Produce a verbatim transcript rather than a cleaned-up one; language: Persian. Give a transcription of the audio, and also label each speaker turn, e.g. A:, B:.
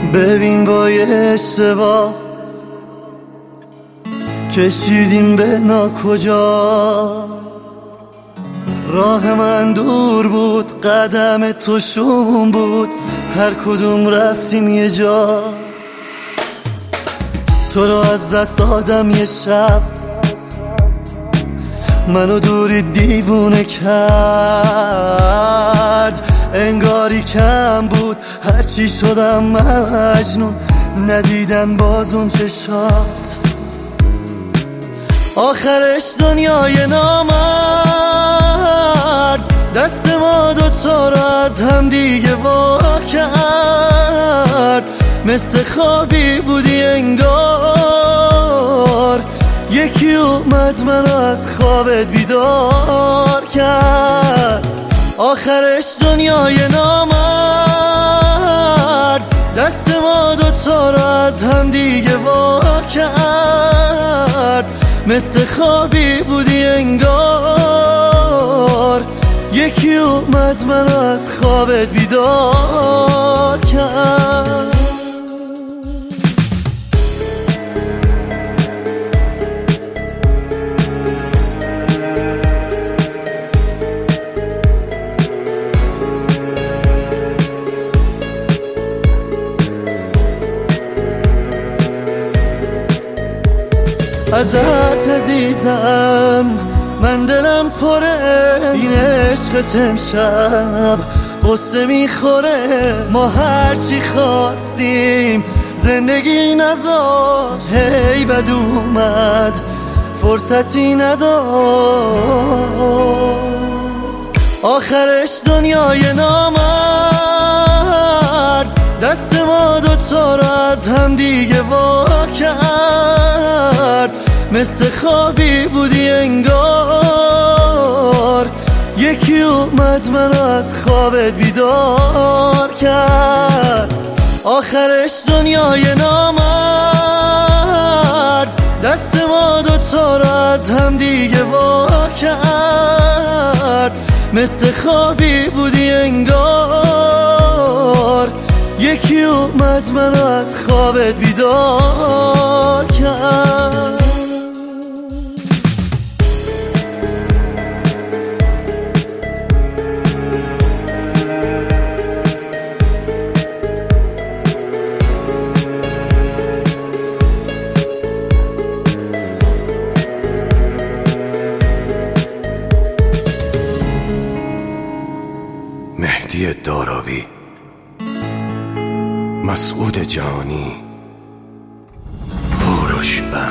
A: ببین با یه اشتباه کشیدیم به ناکجا. راه من دور بود، قدم تو شوم بود، هر کدوم رفتیم یه جا. تو رو از دست دادم یه شب، منو دوری دیوونه کرد. انگاری کم بود هرچی شدم مجنون، ندیدن باز اون چشات. آخرش دنیای نامرد دست ما دوتا رو از هم دیگه وا کرد. مثل خوابی بودی انگار، یکی اومد منو از خوابت بیدار کرد. آخرش دنیای نامرد دست ما دوتا رو از هم دیگه وا کرد. مثل خوابی بودی انگار، یکی اومد منو از خوابت بیدار کرد. ازت عزیزم من دلم پره، این عشقت امشب قصه میخوره. ما هرچی خواستیم زندگی نذاشت، هی بد اومد فرصتی نداشت. آخرش دنیای نامرد دست ما دوتا رو از هم دیگه وا کرد. مثل خوابی بودی انگار، یکی اومد منو از خوابت بیدار کرد. آخرش دنیای نامرد دست ما دوتا رو از هم دیگه وا کرد. مثل خوابی بودی انگار، یکی اومد منو از خوابت بیدار کرد.
B: مهدی دارابی، مسعود جانی، هوروش بند.